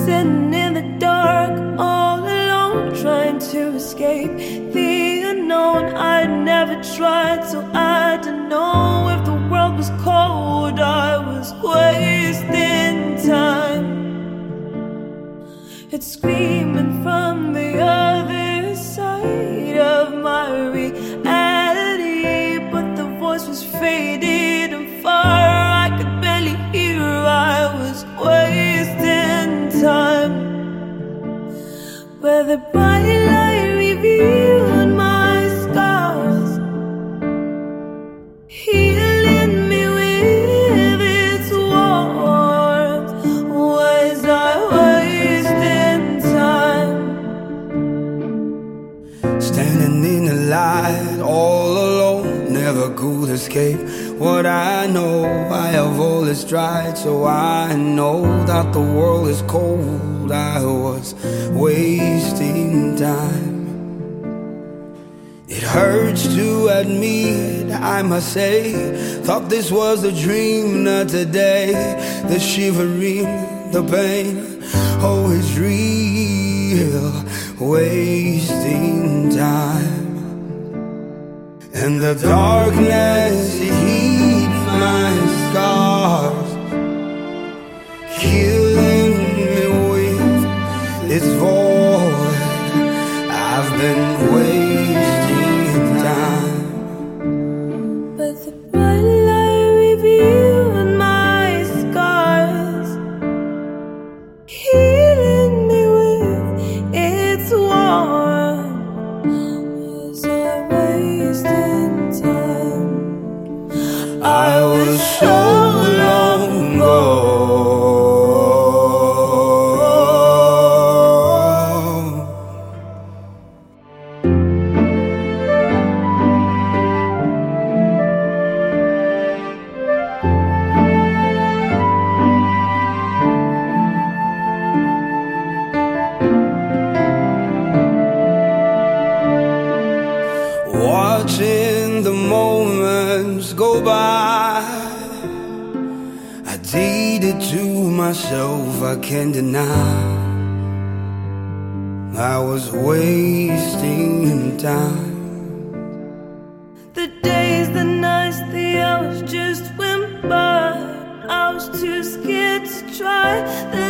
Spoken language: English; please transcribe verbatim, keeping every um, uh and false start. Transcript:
sitting in the dark, all alone, trying to escape the unknown. I never tried, so I don't know if the world was cold. I was wasting time. It's screaming from the other side of my reality, but the voice was faded and far. I could barely hear. I was wasting time. Where the bright light revealed my scars, healing me with its warmth. Was I wasting time? Standing in the light, all alone, never could escape what I know. I have always tried, so I know that the world is cold. I was wasting time. It hurts to admit, I must say, thought this was a dream, not today. The shivering, the pain, oh, it's real. Wasting time. And the darkness, it heeds my scars, killing me with its void. I've been wasting time. But the bright light revealed my scars, healing me with its warmth. Was I wasting time? I was so long gone. Watching the moments go by, I did it to myself, I can't deny. I was wasting time. The days, the nights, the hours just went by. I was too scared to try. The